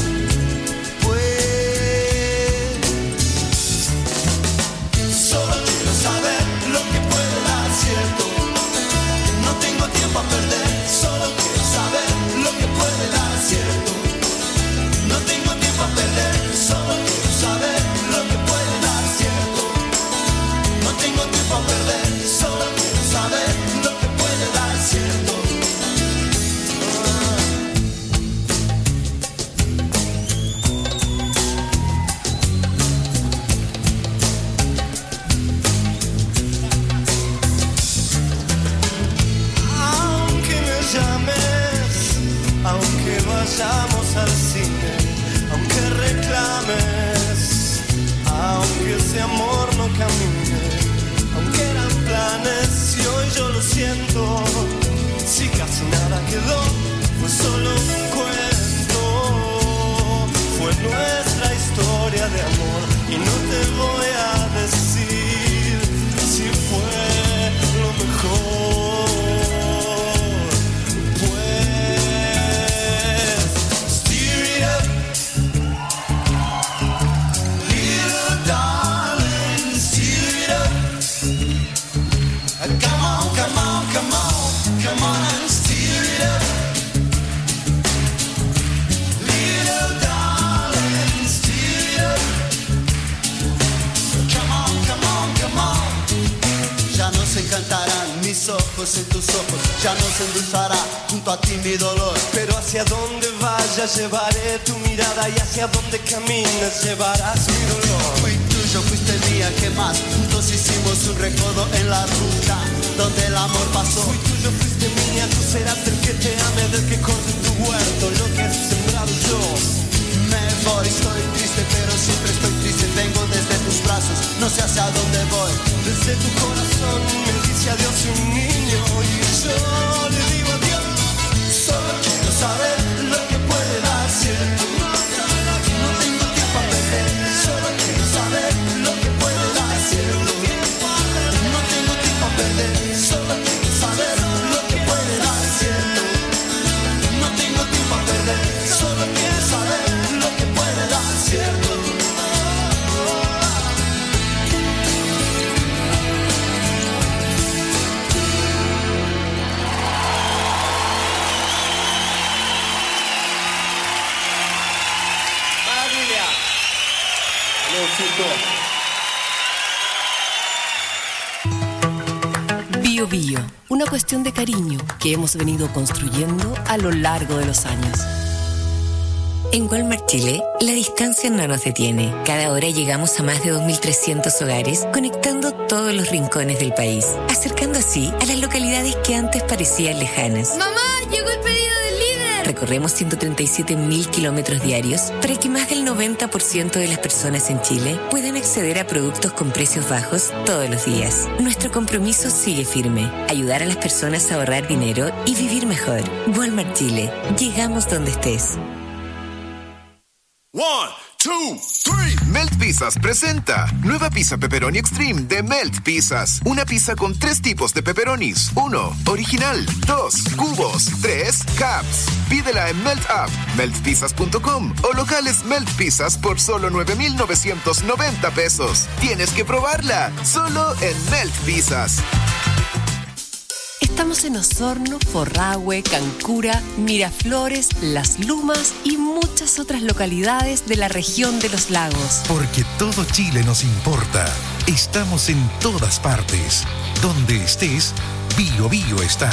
Saber lo que puede dar cierto. No tengo tiempo a perder, solo quiero saber lo que puede dar cierto. No tengo tiempo a perder, solo quiero saber lo que puede dar cierto. No tengo tiempo a perder, solo quiero saber lo que puede dar cierto. Vayamos al cine, aunque reclames, aunque ese amor no camine, aunque eran planes y hoy yo lo siento, si casi nada quedó, pues solo un cuento. Fue nuestra historia de amor y no te voy a decir si fue lo mejor. Pues steer it up, little darling, steer it up. Come on, come on, come on, come on and steer it up. Little darling, steer it up. Come on, come on, come on. Ya no se encantarán mis ojos en tus ojos, ya no se endulzará junto a ti mi dolor. Pero hacia donde vayas llevaré tu mirada y hacia donde camines llevarás mi dolor. Fui tuyo, fuiste mía, ¿qué más? Juntos hicimos un recodo en la ruta donde el amor pasó. Fui tuyo, fuiste mía, tú serás el que te ame, del que corte tu huerto, lo que has sembrado yo. Me voy, estoy triste, pero siempre estoy triste. Vengo desde tus brazos, no sé hacia dónde voy. Desde tu corazón me dice adiós un niño y yo le digo adiós. Solo quiero saber lo que puede dar cierto. No tengo tiempo a perder. Solo quiero saber lo que puede dar cierto. No tengo tiempo a perder. Solo quiero saber lo que puede dar cierto. No tengo tiempo a perder. Solo quiero saber lo que puede dar cierto. Bio Bio, una cuestión de cariño que hemos venido construyendo a lo largo de los años. En Walmart Chile, la distancia no nos detiene. Cada hora llegamos a más de dos mil trescientos hogares, conectando todos los rincones del país, acercando así a las localidades que antes parecían lejanas. ¡Mamá, llegó el pedido del líder! Recorremos ciento treinta y siete mil kilómetros diarios para que más del noventa por ciento de las personas en Chile puedan acceder a productos con precios bajos todos los días. Nuestro compromiso sigue firme: ayudar a las personas a ahorrar dinero y vivir mejor. Walmart Chile. Llegamos donde estés. One, two, three. Melt Pizzas presenta nueva pizza pepperoni extreme de Melt Pizzas. Una pizza con tres tipos de pepperonis. Uno, original. Dos, cubos. Tres, cups. Pídela en Melt App, melt pizzas punto com o locales Melt Pizzas por solo nueve mil novecientos noventa pesos. Tienes que probarla, solo en Melt Pizzas. Estamos en Osorno, Forrahue, Cancura, Miraflores, Las Lumas y muchas otras localidades de la región de los lagos. Porque todo Chile nos importa. Estamos en todas partes. Donde estés, Bio Bio está.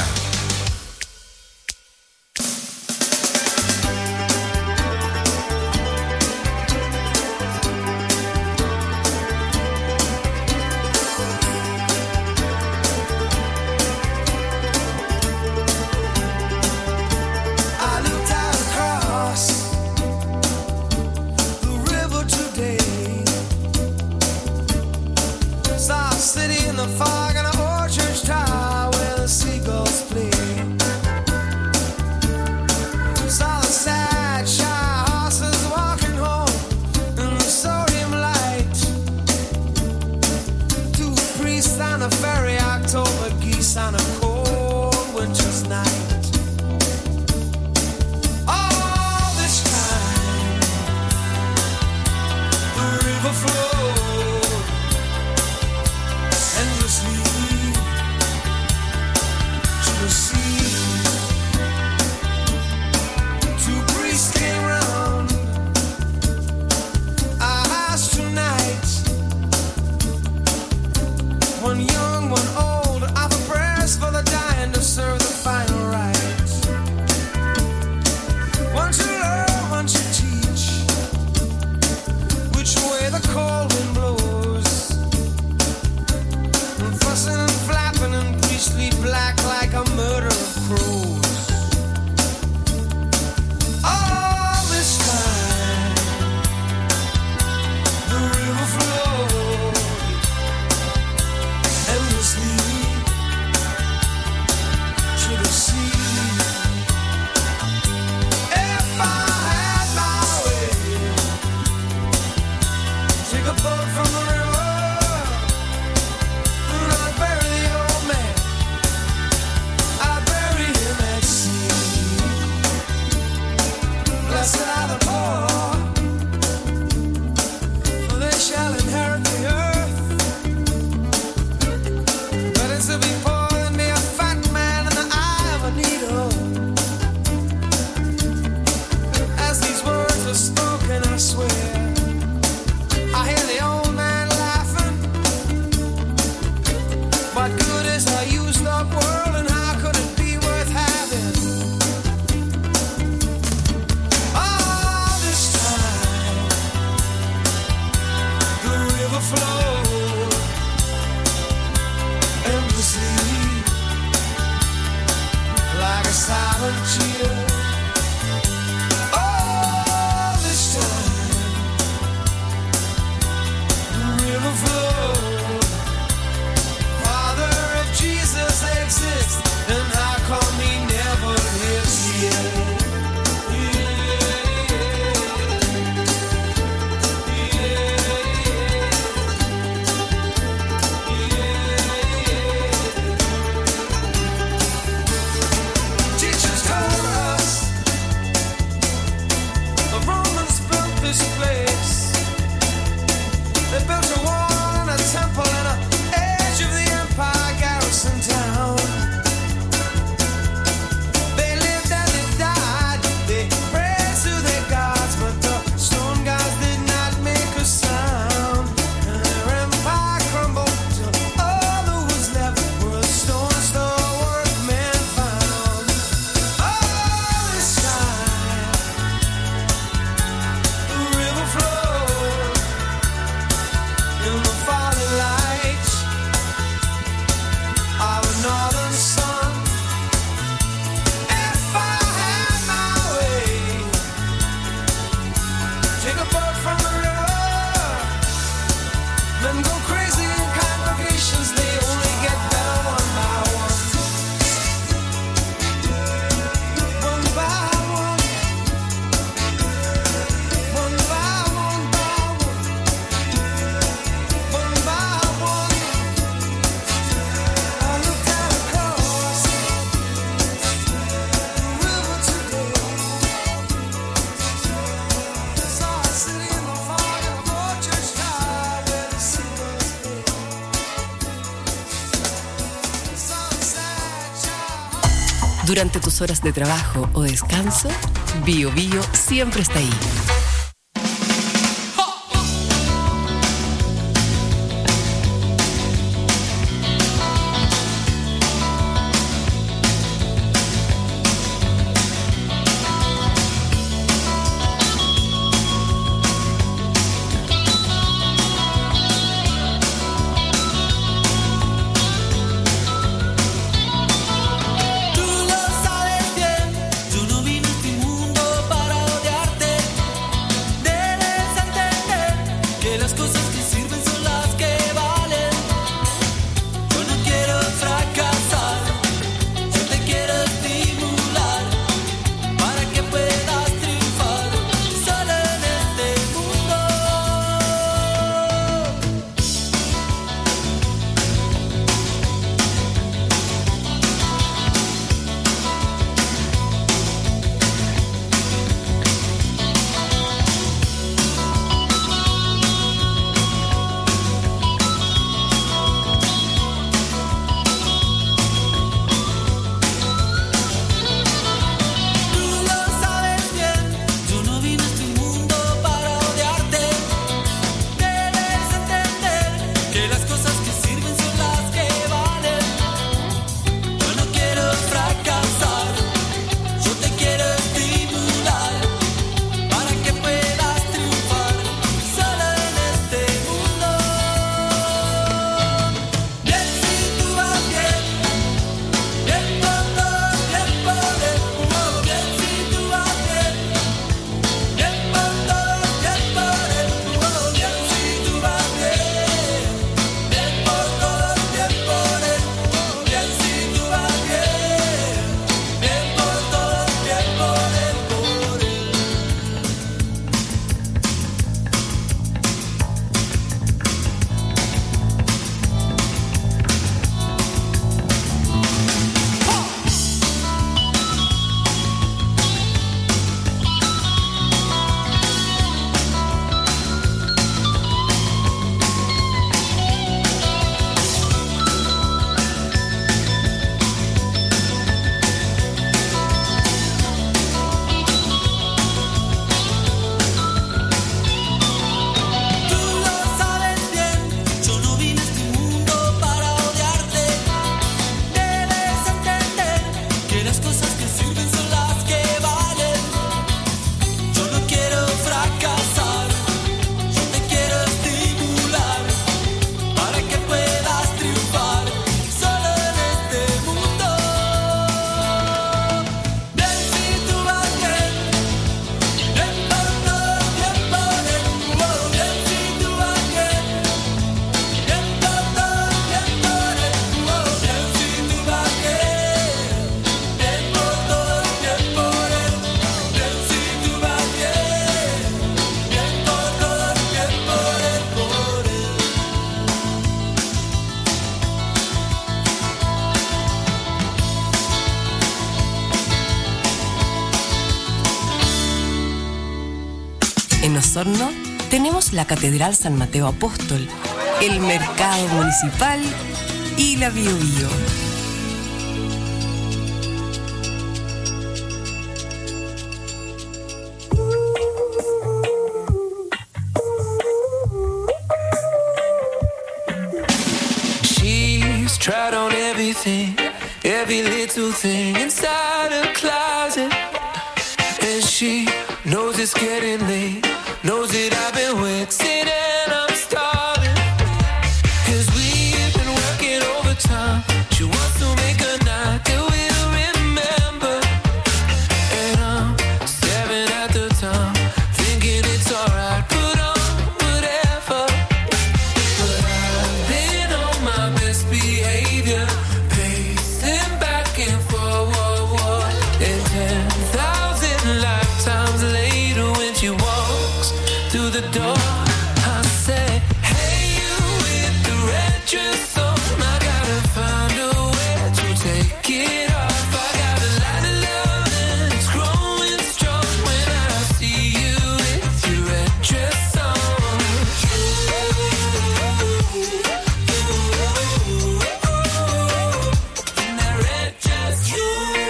One young, one old, I've a prayers for Take a boat from the river, and I bury the old man. I bury him at sea. Blessed are the poor, for they shall inherit the earth. Better to be poor than be a fat man in the eye of a needle. As these words are spoken, I swear, I hear the old man laughing. What good is a used up world, and how could it be worth having? All this time, the river flowed endlessly, like a silent cheetah. All this time, the river flowed. Father, if Jesus exists, then how come he never lives here? Teachers told us the Romans built this place. They built a wall and a temple and a edge of the empire garrison town. They lived and they died. They prayed to their gods, but the stone gods did not make a sound. And their empire crumbled till all that was left were the stones the workmen found. All this time, the river flowed in the falling light of a northern sun. If I had my way, take a boat from the river, then go crazy in congregations. They only get better one by one, one by one, one by one by one. One by one, I looked out across the river today. Saw a city in the fog and a old church tower where the sea was big. Saw a sad child. Durante tus horas de trabajo o descanso, Bio Bio siempre está ahí. Tú lo sabes bien, yo no vine a este mundo para odiarte. Osorno tenemos la Catedral San Mateo Apóstol, el Mercado Municipal y la Bio Bio. She's tried on everything, every little thing inside her closet. And she knows it's getting late, knows that I've been waiting and I'm starving. Cause we've been working overtime. She wants to make a night that we'll remember. And I'm staring at the time, thinking it's alright, put on whatever. But I've been on my best behavior, pacing back and forward. And ten thousand lifetimes later when she walks through the door, I say, hey, you with the red dress on, I gotta find a way to take it off. I got a lot of love and it's growing strong when I see you with your red dress on. In that red dress, you.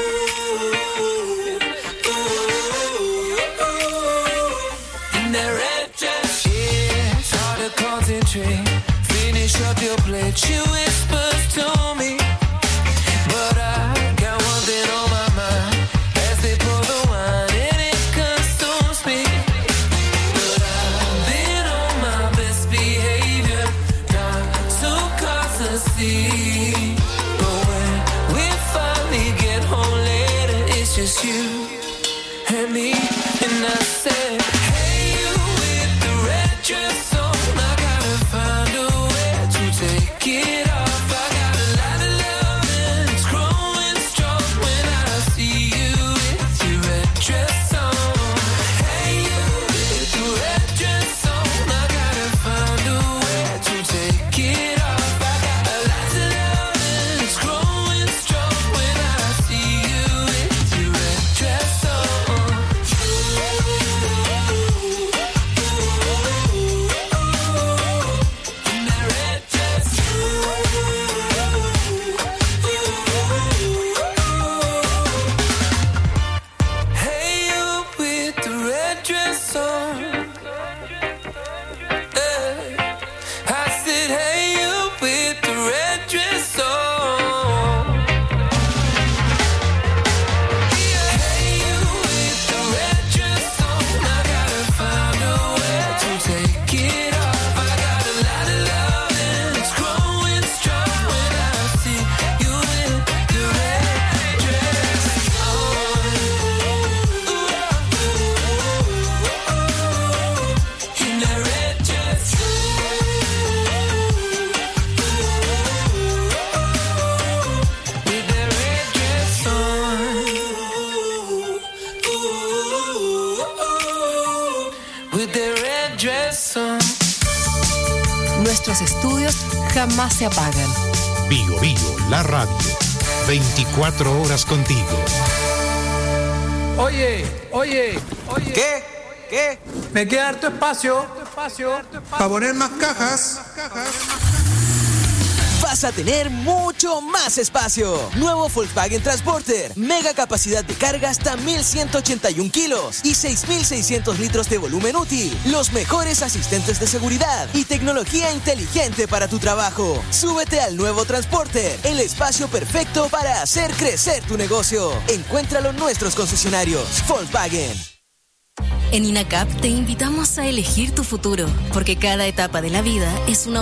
In that red dress, it's hard to concentrate. Finish up your plate, she whispers to me. But I got one thing on my mind as they pour the wine and it consumes me. But I've been on my best behavior, not to cause a scene. But when we finally get home later, it's just you and me. And I say, hey, you with the red dress on, I gotta find a way to take it off. I got a lot of love and it's growing strong when I see you with your red dress on. Hey, you with the red dress on, I gotta find a way to take it off. I got a lot of love and it's growing strong when I see you with your red dress on. In that red dress, hey, you with the red dress on. Hey, I said, hey, you with the red dress on. Hey, you with the red dress on. I gotta find a way to take it off. I got a lot of love and it's growing strong when I see you with the red dress on. In that red dress, with that red dress on. With that red dress on. Nuestros estudios jamás se apagan. Bio Bio, la radio. veinticuatro horas contigo. Oye, oye, oye. ¿Qué? ¿Qué? Me queda harto espacio. Para poner más cajas. Vas a tener mucho más espacio. Nuevo Volkswagen Transporter. Mega capacidad de carga hasta mil ciento ochenta y un kilos y seis mil seiscientos litros de volumen útil. Los mejores asistentes de seguridad y tecnología inteligente para tu trabajo. Súbete al nuevo Transporter, el espacio perfecto para hacer crecer tu negocio. Encuéntralo en nuestros concesionarios. Volkswagen. En INACAP te invitamos a elegir tu futuro, porque cada etapa de la vida es una